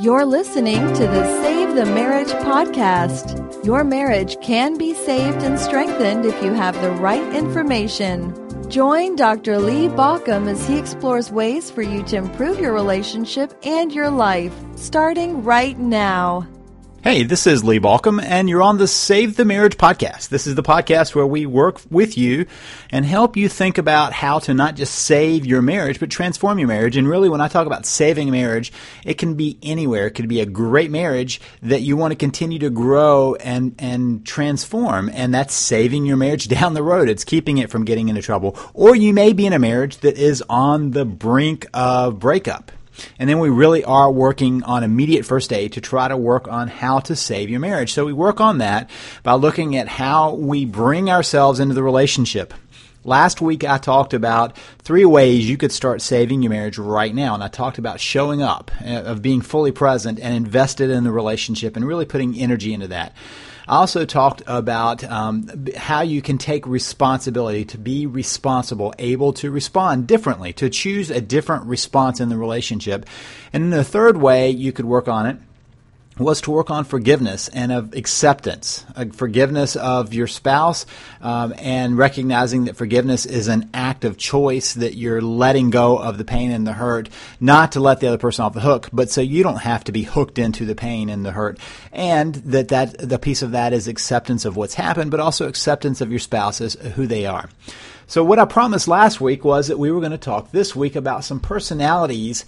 You're listening to the Save the Marriage podcast. Your marriage can be saved and strengthened if you have the right information. Join Dr. Lee Baucom as he explores ways for you to improve your relationship and your life, starting right now. Hey, this is Lee Baucom, and you're on the Save the Marriage podcast. This is the podcast where we work with you and help you think about how to not just save your marriage, but transform your marriage. And really, when I talk about saving a marriage, it can be anywhere. It could be a great marriage that you want to continue to grow and transform, and that's saving your marriage down the road. It's keeping it from getting into trouble. Or you may be in a marriage that is on the brink of breakup. And then we really are working on immediate first aid to try to work on how to save your marriage. So we work on that by looking at how we bring ourselves into the relationship. Last week I talked about 3 ways you could start saving your marriage right now. And I talked about showing up, of being fully present and invested in the relationship and really putting energy into that. I also talked about how you can take responsibility, to be responsible, able to respond differently, to choose a different response in the relationship. And then the third way you could work on it was to work on forgiveness and of acceptance, forgiveness of your spouse, and recognizing that forgiveness is an act of choice, that you're letting go of the pain and the hurt, not to let the other person off the hook, but so you don't have to be hooked into the pain and the hurt, and that the piece of that is acceptance of what's happened, but also acceptance of your spouse as who they are. So what I promised last week was that we were going to talk this week about some personalities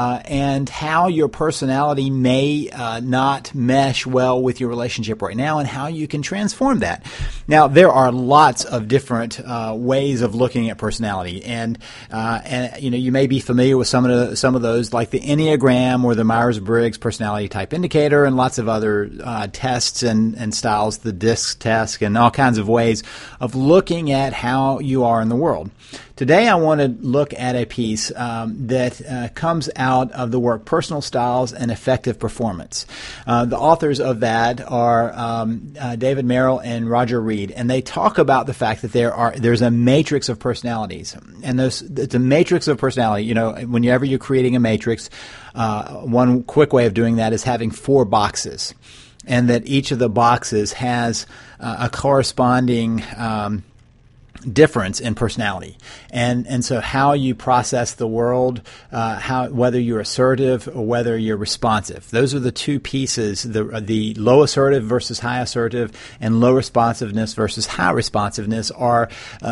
and how your personality may not mesh well with your relationship right now, and how you can transform that. Now, there are lots of different ways of looking at personality, and you know, you may be familiar with some of those, like the Enneagram or the Myers-Briggs personality type indicator, and lots of other tests and styles, the DISC test, and all kinds of ways of looking at how you are in the world. Today I want to look at a piece that comes out of the work Personal Styles and Effective Performance. The authors of that are David Merrill and Roger Reed, and they talk about the fact that there's a matrix of personalities. And it's a matrix of personality. You know, whenever you're creating a matrix, one quick way of doing that is having 4 boxes, and that each of the boxes has a corresponding difference in personality, and so how you process the world, whether you're assertive or whether you're responsive. Those are the 2 pieces: the low assertive versus high assertive, and low responsiveness versus high responsiveness are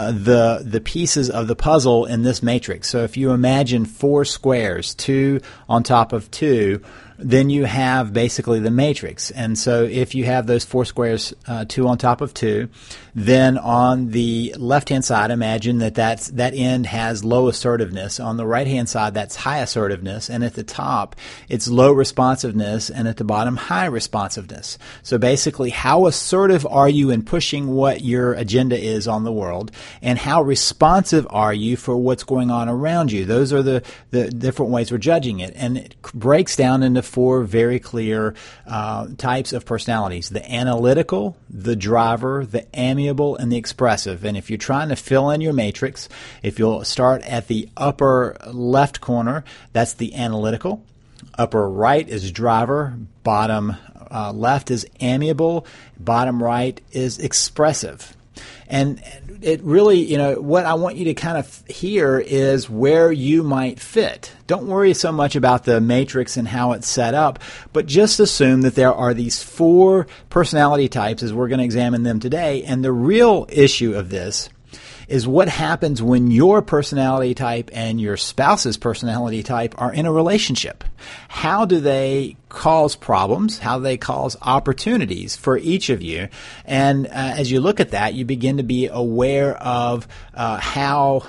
the pieces of the puzzle in this matrix. So if you imagine 4 squares, 2 on top of 2, then you have basically the matrix. And so if you have those 4 squares, 2 on top of 2, then on the left-hand side, imagine that end has low assertiveness. On the right-hand side, that's high assertiveness. And at the top, it's low responsiveness. And at the bottom, high responsiveness. So basically, how assertive are you in pushing what your agenda is on the world? And how responsive are you for what's going on around you? Those are the different ways we're judging it. And it breaks down into 4 very clear types of personalities: the analytical, the driver, the amiable, and the expressive. And if you're trying to fill in your matrix, if you'll start at the upper left corner, that's the analytical. Upper right is driver. Bottom left is amiable. Bottom right is expressive. And it really, you know, what I want you to kind of hear is where you might fit. Don't worry so much about the matrix and how it's set up, but just assume that there are these 4 personality types as we're going to examine them today. And the real issue of this is what happens when your personality type and your spouse's personality type are in a relationship. How do they cause problems? How do they cause opportunities for each of you? And as you look at that, you begin to be aware of how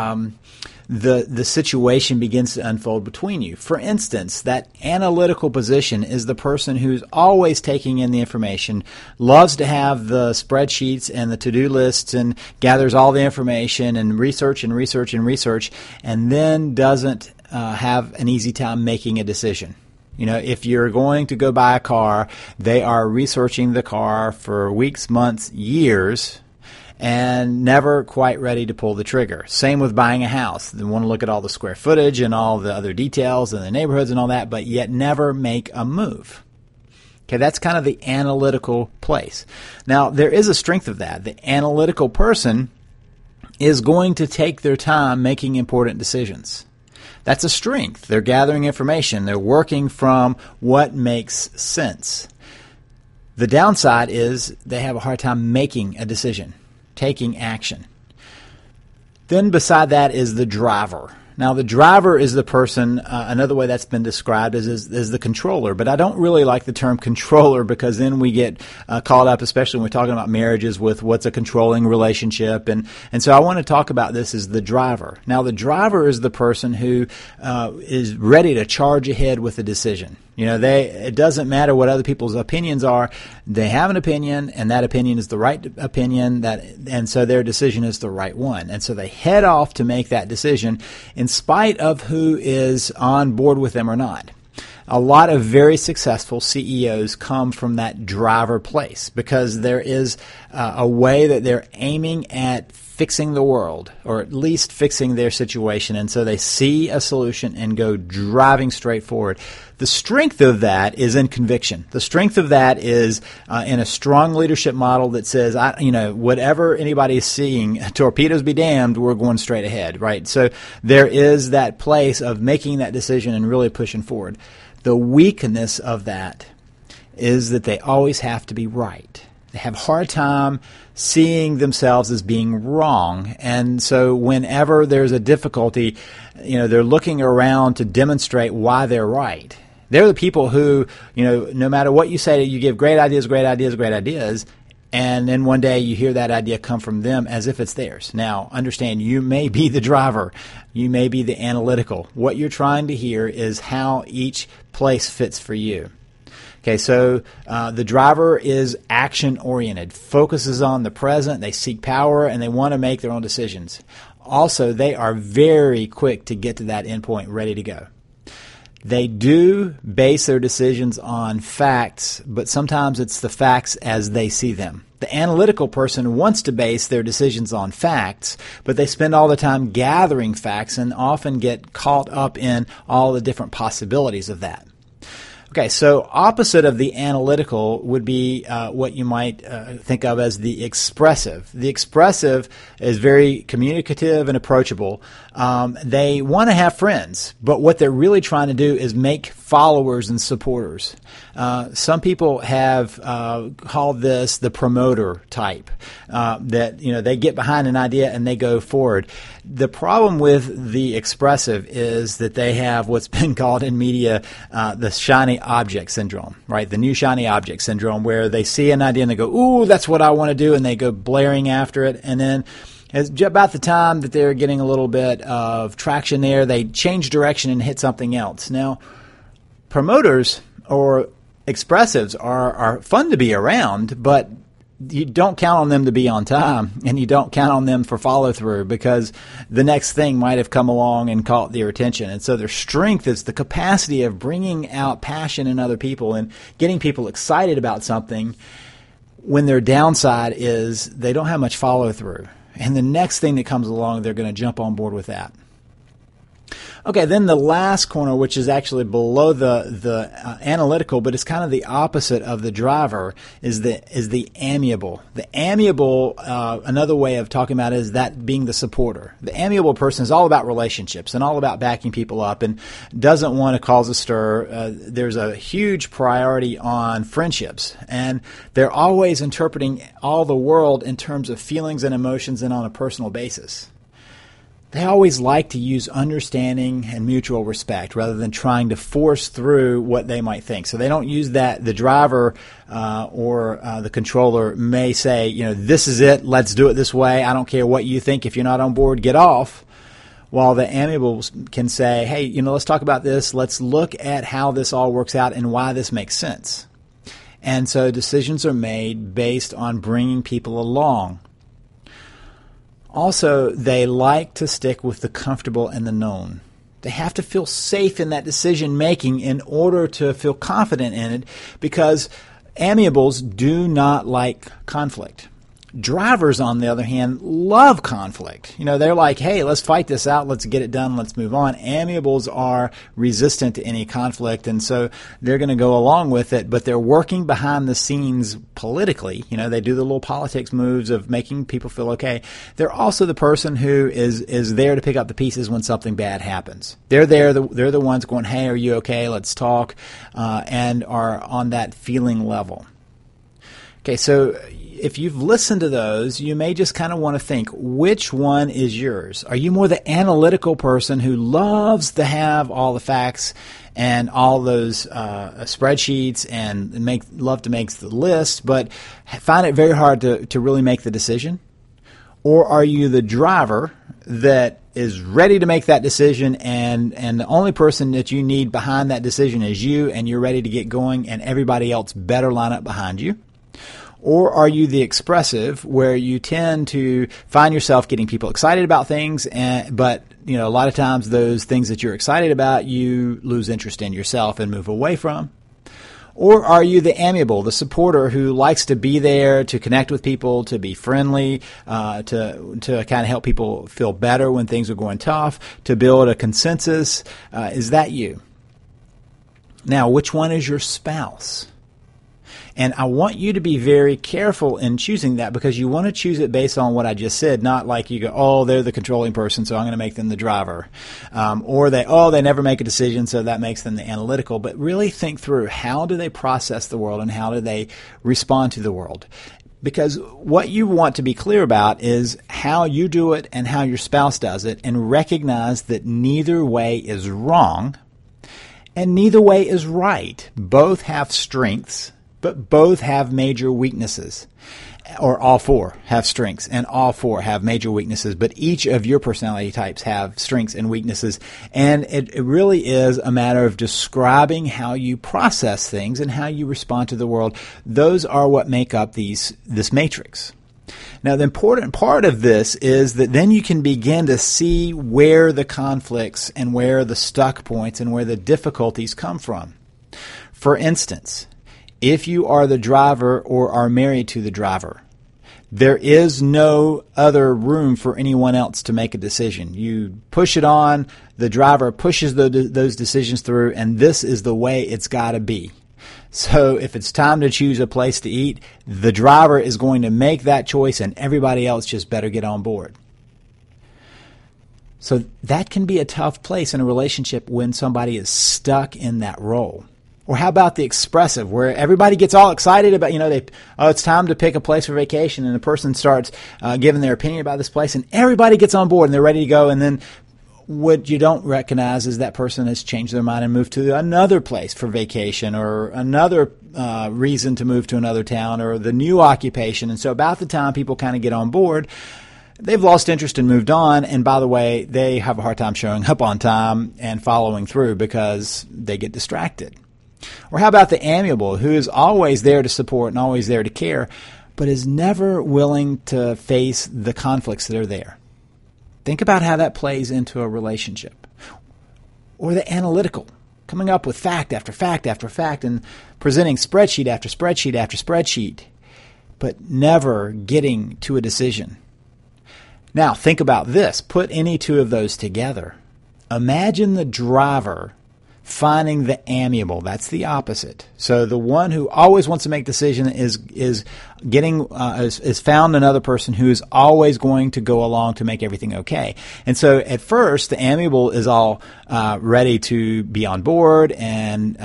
the situation begins to unfold between you. For instance, that analytical position is the person who's always taking in the information, loves to have the spreadsheets and the to-do lists, and gathers all the information and research, and then doesn't have an easy time making a decision. You know, if you're going to go buy a car, they are researching the car for weeks, months, years, and never quite ready to pull the trigger. Same with buying a house. They want to look at all the square footage and all the other details and the neighborhoods and all that, but yet never make a move. Okay, that's kind of the analytical place. Now, there is a strength of that. The analytical person is going to take their time making important decisions. That's a strength. They're gathering information. They're working from what makes sense. The downside is they have a hard time making a decision, taking action. Then beside that is the driver. Now, the driver is the person, another way that's been described is the controller, but I don't really like the term controller because then we get caught up, especially when we're talking about marriages, with what's a controlling relationship. And so I want to talk about this as the driver. Now, the driver is the person who is ready to charge ahead with a decision. You know, it doesn't matter what other people's opinions are. They have an opinion, and that opinion is the right opinion, and so their decision is the right one. And so they head off to make that decision in spite of who is on board with them or not. A lot of very successful CEOs come from that driver place because there is a way that they're aiming at fixing the world, or at least fixing their situation, and so they see a solution and go driving straight forward. The strength of that is in conviction. The strength of that is in a strong leadership model that says, whatever anybody is seeing, torpedoes be damned, we're going straight ahead, right? So there is that place of making that decision and really pushing forward. The weakness of that is that they always have to be right. They have a hard time seeing themselves as being wrong. And so whenever there's a difficulty, they're looking around to demonstrate why they're right. They're the people who, no matter what you say, you give great ideas, and then one day you hear that idea come from them as if it's theirs. Now, understand, you may be the driver. You may be the analytical. What you're trying to hear is how each place fits for you. Okay, so the driver is action-oriented, focuses on the present, they seek power, and they want to make their own decisions. Also, they are very quick to get to that endpoint, ready to go. They do base their decisions on facts, but sometimes it's the facts as they see them. The analytical person wants to base their decisions on facts, but they spend all the time gathering facts and often get caught up in all the different possibilities of that. Okay, so opposite of the analytical would be what you might think of as the expressive. The expressive is very communicative and approachable. They want to have friends, but what they're really trying to do is make followers and supporters. Some people have called this the promoter type, that they get behind an idea and they go forward. The problem with the expressive is that they have what's been called in media the shiny object syndrome, right? The new shiny object syndrome, where they see an idea and they go, ooh, that's what I want to do, and they go blaring after it, and then about the time that they're getting a little bit of traction there, they change direction and hit something else. Now, promoters or expressives are fun to be around, but you don't count on them to be on time, and you don't count on them for follow-through because the next thing might have come along and caught their attention. And so their strength is the capacity of bringing out passion in other people and getting people excited about something when their downside is they don't have much follow-through. And the next thing that comes along, they're going to jump on board with that. Okay, then the last corner, which is actually below the analytical, but it's kind of the opposite of the driver, is the amiable. The amiable, another way of talking about it is that being the supporter. The amiable person is all about relationships and all about backing people up and doesn't want to cause a stir. There's a huge priority on friendships, and they're always interpreting all the world in terms of feelings and emotions and on a personal basis. They always like to use understanding and mutual respect rather than trying to force through what they might think. So they don't use that. The driver or the controller may say, this is it. Let's do it this way. I don't care what you think. If you're not on board, get off. While the amiable can say, hey, let's talk about this. Let's look at how this all works out and why this makes sense. And so decisions are made based on bringing people along. Also, they like to stick with the comfortable and the known. They have to feel safe in that decision making in order to feel confident in it, because amiables do not like conflict. Drivers, on the other hand, love conflict. They're like, hey, let's fight this out. Let's get it done. Let's move on. Amiables are resistant to any conflict, and so they're going to go along with it, but they're working behind the scenes politically. They do the little politics moves of making people feel okay. They're also the person who is there to pick up the pieces when something bad happens. They're there. They're the ones going, hey, are you okay? Let's talk, and are on that feeling level. Okay, so if you've listened to those, you may just kind of want to think, which one is yours? Are you more the analytical person who loves to have all the facts and all those spreadsheets and love to make the list, but find it very hard to really make the decision? Or are you the driver that is ready to make that decision, and the only person that you need behind that decision is you, and you're ready to get going, and everybody else better line up behind you? Or are you the expressive, where you tend to find yourself getting people excited about things, but a lot of times those things that you're excited about, you lose interest in yourself and move away from? Or are you the amiable, the supporter who likes to be there, to connect with people, to be friendly, to kind of help people feel better when things are going tough, to build a consensus? Is that you? Now, which one is your spouse? And I want you to be very careful in choosing that, because you want to choose it based on what I just said, not like you go, oh, they're the controlling person, so I'm going to make them the driver. Or they never make a decision, so that makes them the analytical. But really think through, how do they process the world and how do they respond to the world? Because what you want to be clear about is how you do it and how your spouse does it, and recognize that neither way is wrong and neither way is right. Both have strengths, but both have major weaknesses. Or all four have strengths and all four have major weaknesses, but each of your personality types have strengths and weaknesses. And it really is a matter of describing how you process things and how you respond to the world. Those are what make up this matrix. Now, the important part of this is that then you can begin to see where the conflicts and where the stuck points and where the difficulties come from. For instance, if you are the driver or are married to the driver, there is no other room for anyone else to make a decision. You push it on, the driver pushes those decisions through, and this is the way it's got to be. So if it's time to choose a place to eat, the driver is going to make that choice, and everybody else just better get on board. So that can be a tough place in a relationship when somebody is stuck in that role. Or how about the expressive, where everybody gets all excited about, it's time to pick a place for vacation, and the person starts giving their opinion about this place, and everybody gets on board and they're ready to go, and then what you don't recognize is that person has changed their mind and moved to another place for vacation, or another reason to move to another town, or the new occupation. And so about the time people kind of get on board, they've lost interest and moved on. And by the way, they have a hard time showing up on time and following through because they get distracted. Or how about the amiable, who is always there to support and always there to care, but is never willing to face the conflicts that are there? Think about how that plays into a relationship. Or the analytical, coming up with fact after fact after fact and presenting spreadsheet after spreadsheet after spreadsheet, but never getting to a decision. Now, think about this. Put any two of those together. Imagine the driver finding the amiable. That's the opposite. So the one who always wants to make decision is found another person who is always going to go along to make everything okay. And so at first, the amiable is all ready to be on board and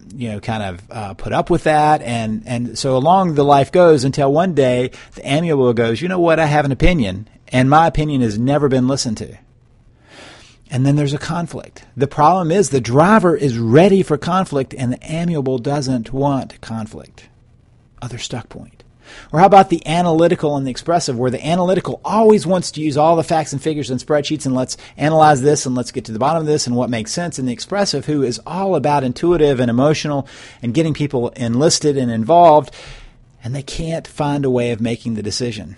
put up with that. And so along the life goes until one day the amiable goes, you know what, I have an opinion, and my opinion has never been listened to. And then there's a conflict. The problem is the driver is ready for conflict and the amiable doesn't want conflict. Other stuck point. Or how about the analytical and the expressive, where the analytical always wants to use all the facts and figures and spreadsheets and let's analyze this and let's get to the bottom of this and what makes sense. And the expressive, who is all about intuitive and emotional and getting people enlisted and involved, and they can't find a way of making the decision.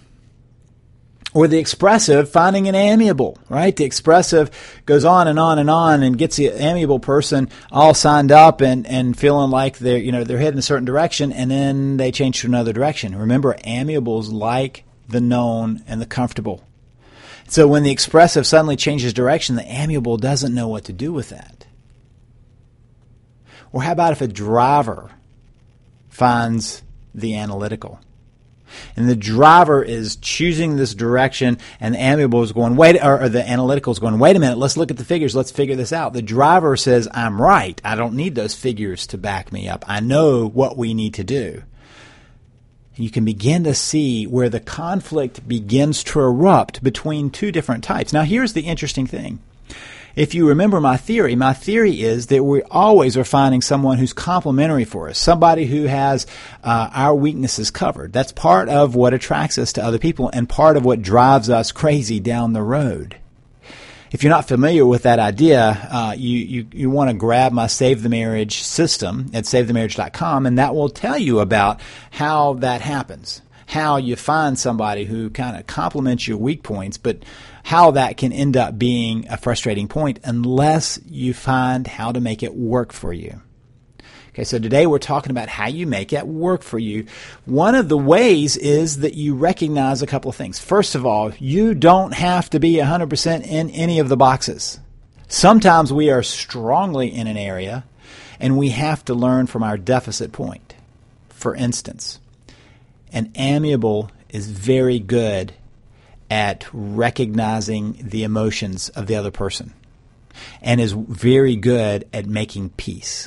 Or the expressive finding an amiable, right? The expressive goes on and on and on and gets the amiable person all signed up and feeling like they're heading a certain direction, and then they change to another direction. Remember, amiables like the known, and the comfortable. So when the expressive suddenly changes direction, the amiable doesn't know what to do with that. Or how about if a driver finds the analytical? And the driver is choosing this direction, and the amiable is going, or the analytical is going, wait a minute, let's look at the figures, let's figure this out. The driver says, I'm right. I don't need those figures to back me up. I know what we need to do. You can begin to see where the conflict begins to erupt between two different types. Now, here's the interesting thing. If you remember my theory is that we always are finding someone who's complementary for us, somebody who has our weaknesses covered. That's part of what attracts us to other people and part of what drives us crazy down the road. If you're not familiar with that idea, you want to grab my Save the Marriage system at SaveTheMarriage.com, and that will tell you about how that happens, how you find somebody who kind of complements your weak points, but how that can end up being a frustrating point unless you find how to make it work for you. Okay, so today we're talking about how you make it work for you. One of the ways is that you recognize a couple of things. First of all, you don't have to be 100% in any of the boxes. Sometimes we are strongly in an area and we have to learn from our deficit point. For instance, an amiable is very good at recognizing the emotions of the other person and is very good at making peace.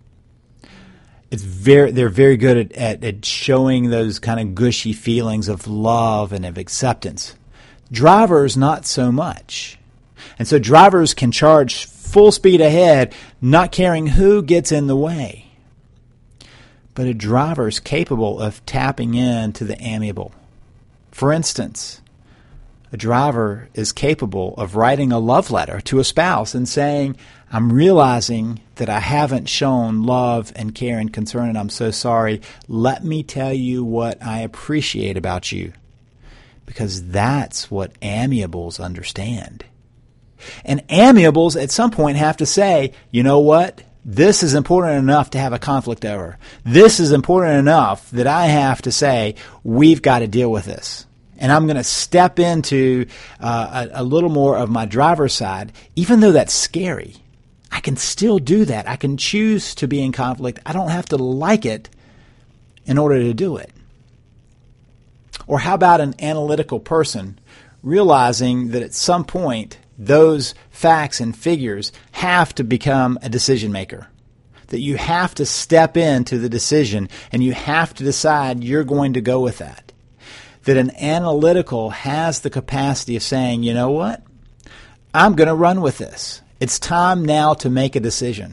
They're very good at showing those kind of gushy feelings of love and of acceptance. Drivers, not so much. And so drivers can charge full speed ahead, not caring who gets in the way. But a driver is capable of tapping into the amiable. For instance, a driver is capable of writing a love letter to a spouse and saying, I'm realizing that I haven't shown love and care and concern, and I'm so sorry. Let me tell you what I appreciate about you. Because that's what amiables understand. And amiables at some point have to say, you know what? This is important enough to have a conflict over. This is important enough that I have to say, we've got to deal with this. And I'm going to step into a little more of my driver's side, even though that's scary. I can still do that. I can choose to be in conflict. I don't have to like it in order to do it. Or how about an analytical person realizing that at some point those facts and figures have to become a decision maker? That you have to step into the decision and you have to decide you're going to go with that. That an analytical has the capacity of saying, you know what? I'm going to run with this. It's time now to make a decision.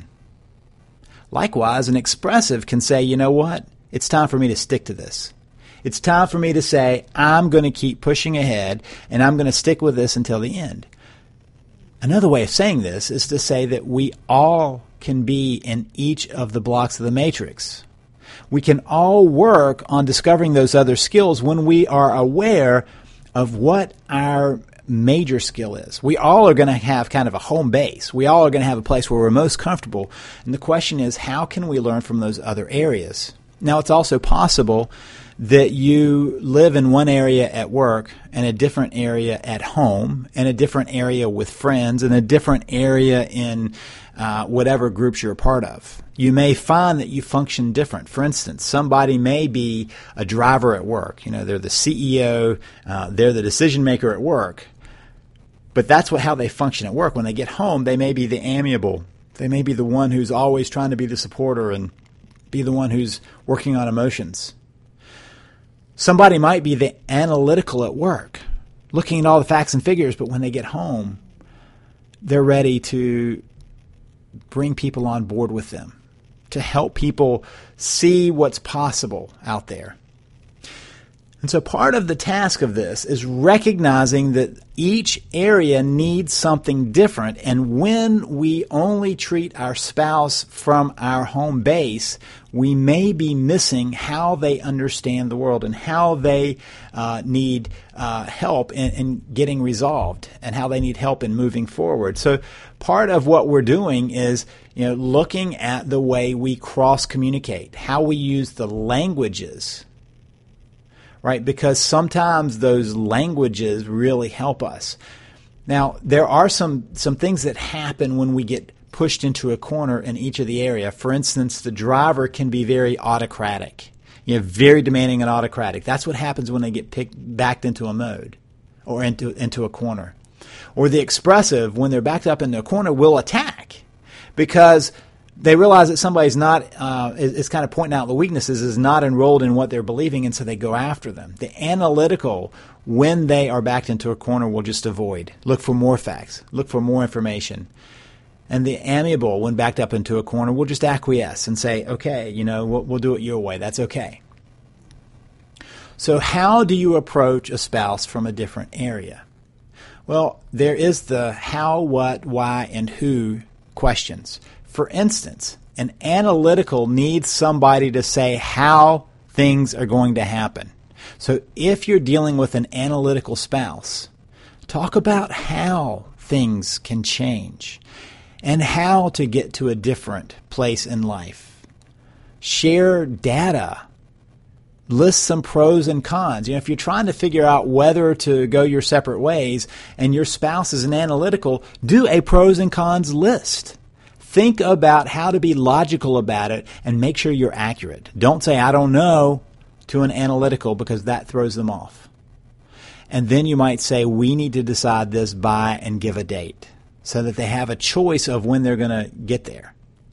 Likewise, an expressive can say, you know what? It's time for me to stick to this. It's time for me to say, I'm going to keep pushing ahead and I'm going to stick with this until the end. Another way of saying this is to say that we all can be in each of the blocks of the matrix. We can all work on discovering those other skills when we are aware of what our major skill is. We all are going to have kind of a home base. We all are going to have a place where we're most comfortable. And the question is, how can we learn from those other areas? Now, it's also possible that you live in one area at work and a different area at home and a different area with friends and a different area in whatever groups you're a part of. You may find that you function different. For instance, somebody may be a driver at work. You know, they're the CEO, they're the decision maker at work. But that's how they function at work. When they get home, they may be the amiable. They may be the one who's always trying to be the supporter and be the one who's working on emotions. Somebody might be the analytical at work, looking at all the facts and figures, but when they get home, they're ready to bring people on board with them, to help people see what's possible out there. And so part of the task of this is recognizing that each area needs something different. And when we only treat our spouse from our home base, we may be missing how they understand the world and how they need help in getting resolved and how they need help in moving forward. So part of what we're doing is looking at the way we cross-communicate, how we use the languages. right? Because sometimes those languages really help us. Now, there are some things that happen when we get pushed into a corner in each of the area. For instance, the driver can be very autocratic, very demanding and autocratic. That's what happens when they get backed into a mode or into a corner. Or the expressive, when they're backed up into a corner, will attack because they realize that somebody's not is kind of pointing out the weaknesses, is not enrolled in what they're believing, and so they go after them. The analytical, when they are backed into a corner, will just avoid, look for more facts, look for more information. And the amiable, when backed up into a corner, will just acquiesce and say, okay, we'll do it your way. That's okay. So how do you approach a spouse from a different area? Well, there is the how, what, why, and who questions. For instance, an analytical needs somebody to say how things are going to happen. So if you're dealing with an analytical spouse, talk about how things can change and how to get to a different place in life. Share data. List some pros and cons. If you're trying to figure out whether to go your separate ways and your spouse is an analytical, do a pros and cons list. Think about how to be logical about it and make sure you're accurate. Don't say, I don't know, to an analytical, because that throws them off. And then you might say, we need to decide this by and give a date so that they have a choice of when they're going to get there.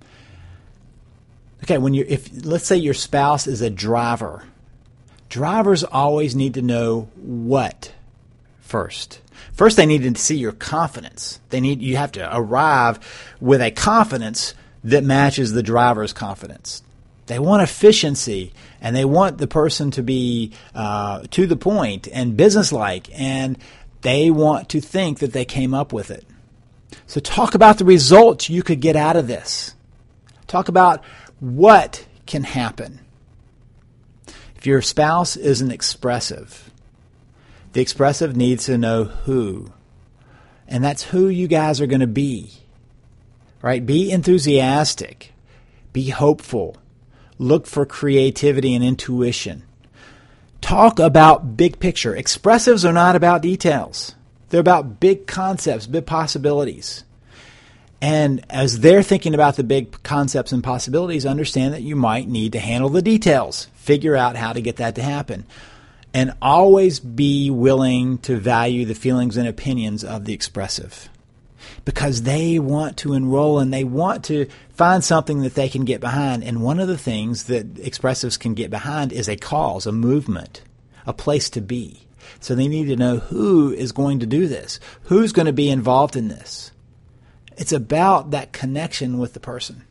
Okay, let's say your spouse is a driver. Drivers always need to know what first. First, they need to see your confidence. You have to arrive with a confidence that matches the driver's confidence. They want efficiency, and they want the person to be to the point and businesslike, and they want to think that they came up with it. So talk about the results you could get out of this. Talk about what can happen. If your spouse isn't expressive, the expressive needs to know who. And that's who you guys are going to be. Right? Be enthusiastic. Be hopeful. Look for creativity and intuition. Talk about big picture. Expressives are not about details. They're about big concepts, big possibilities. And as they're thinking about the big concepts and possibilities, understand that you might need to handle the details. Figure out how to get that to happen. And always be willing to value the feelings and opinions of the expressive. Because they want to enroll and they want to find something that they can get behind. And one of the things that expressives can get behind is a cause, a movement, a place to be. So they need to know who is going to do this, who's going to be involved in this. It's about that connection with the person.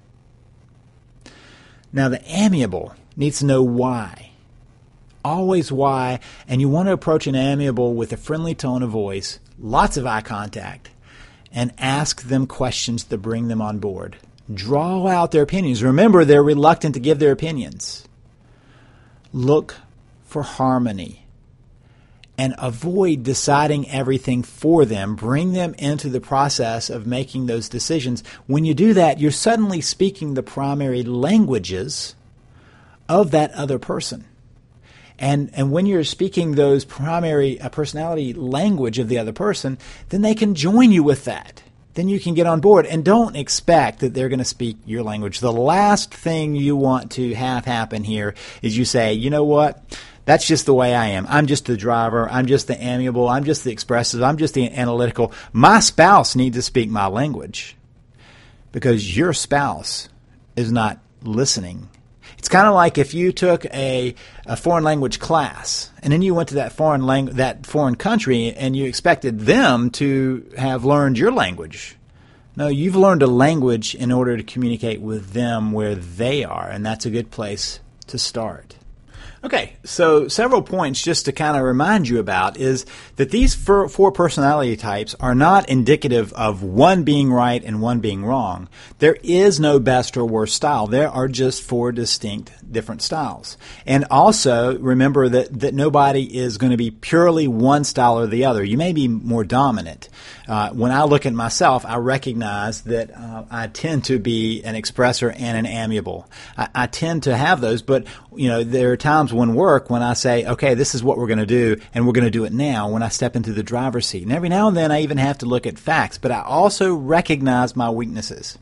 Now, the amiable needs to know why. Always why. And you want to approach an amiable with a friendly tone of voice, lots of eye contact, and ask them questions to bring them on board. Draw out their opinions. Remember, they're reluctant to give their opinions. Look for harmony. And avoid deciding everything for them. Bring them into the process of making those decisions. When you do that, you're suddenly speaking the primary languages of that other person. And when you're speaking those primary personality language of the other person, then they can join you with that. Then you can get on board. And don't expect that they're going to speak your language. The last thing you want to have happen here is you say, you know what? That's just the way I am. I'm just the driver. I'm just the amiable. I'm just the expressive. I'm just the analytical. My spouse needs to speak my language because your spouse is not listening. It's kind of like if you took a foreign language class and then you went to that foreign country and you expected them to have learned your language. No, you've learned a language in order to communicate with them where they are, and that's a good place to start. Okay, so several points just to kind of remind you about is that these four personality types are not indicative of one being right and one being wrong. There is no best or worst style. There are just four distinct different styles. And also remember that nobody is going to be purely one style or the other. You may be more dominant. When I look at myself, I recognize that I tend to be an expressor and an amiable. I tend to have those, but there are times times when I say, okay, this is what we're going to do, and we're going to do it now when I step into the driver's seat. And every now and then I even have to look at facts, but I also recognize my weaknesses.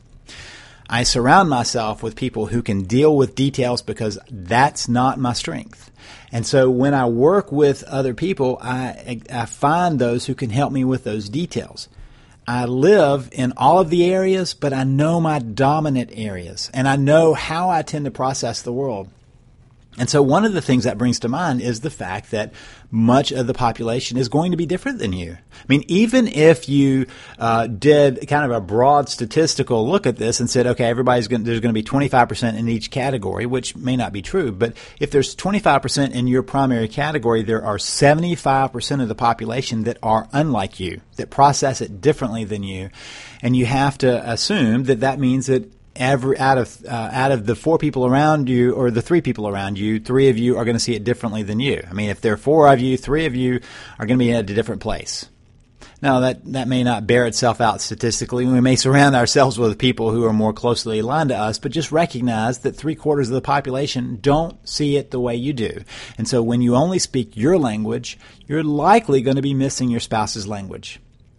I surround myself with people who can deal with details because that's not my strength. And so when I work with other people, I find those who can help me with those details. I live in all of the areas, but I know my dominant areas, and I know how I tend to process the world. And so one of the things that brings to mind is the fact that much of the population is going to be different than you. I mean, even if you did kind of a broad statistical look at this and said, okay, there's going to be 25% in each category, which may not be true, but if there's 25% in your primary category, there are 75% of the population that are unlike you, that process it differently than you. And you have to assume that that means that out of the 4 people around you, or the 3 people around you, 3 of you are going to see it differently than you. I mean, if there are 4 of you, 3 of you are going to be at a different place. Now, that may not bear itself out statistically. We may surround ourselves with people who are more closely aligned to us, but just recognize that 3/4 of the population don't see it the way you do. And so when you only speak your language, you're likely going to be missing your spouse's language.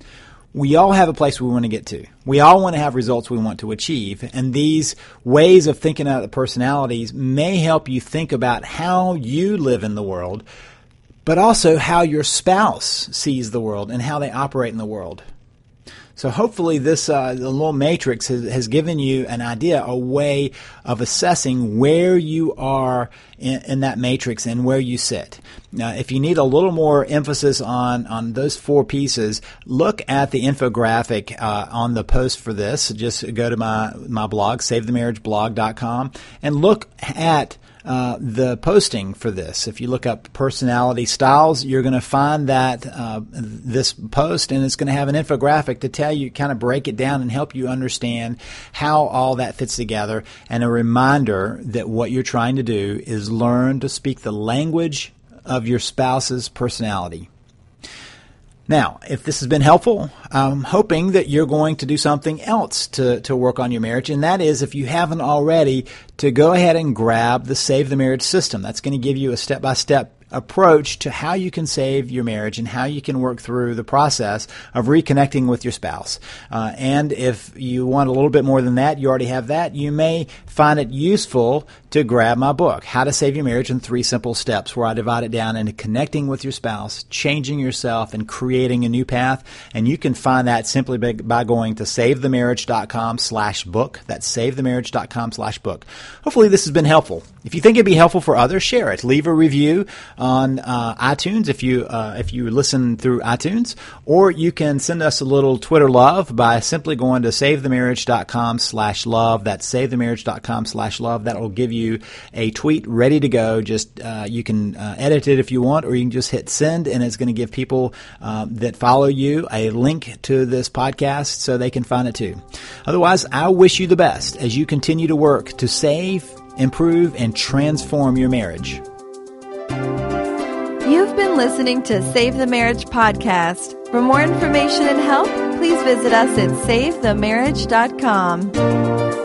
We all have a place we want to get to. We all want to have results we want to achieve. And these ways of thinking out the personalities may help you think about how you live in the world, but also how your spouse sees the world and how they operate in the world. So hopefully this the little matrix has given you an idea, a way of assessing where you are in that matrix and where you sit. Now, if you need a little more emphasis on those 4 pieces, look at the infographic on the post for this. Just go to my blog, SaveTheMarriageBlog.com, and look at the posting for this. If you look up personality styles, you're going to find that this post, and it's going to have an infographic to tell you, kind of break it down and help you understand how all that fits together, and a reminder that what you're trying to do is learn to speak the language of your spouse's personality. Now, if this has been helpful, I'm hoping that you're going to do something else to work on your marriage, and that is, if you haven't already, to go ahead and grab the Save the Marriage system. That's going to give you a step-by-step approach to how you can save your marriage and how you can work through the process of reconnecting with your spouse. And if you want a little bit more than that, you already have that, you may find it useful to grab my book, How to Save Your Marriage in 3 Simple Steps, where I divide it down into connecting with your spouse, changing yourself, and creating a new path. And you can find that simply by going to SaveTheMarriage.com/book. That's SaveTheMarriage.com/book. Hopefully this has been helpful. If you think it'd be helpful for others, share it. Leave a review on iTunes if you listen through iTunes, or you can send us a little Twitter love by simply going to SaveTheMarriage.com/love. That's SaveTheMarriage.com/love. That will give you a tweet ready to go. Just you can edit it if you want, or you can just hit send, and it's going to give people that follow you a link to this podcast so they can find it too. Otherwise, I wish you the best as you continue to work to save, improve, and transform your marriage. You've been listening to Save the Marriage Podcast. For more information and help, please visit us at SaveTheMarriage.com.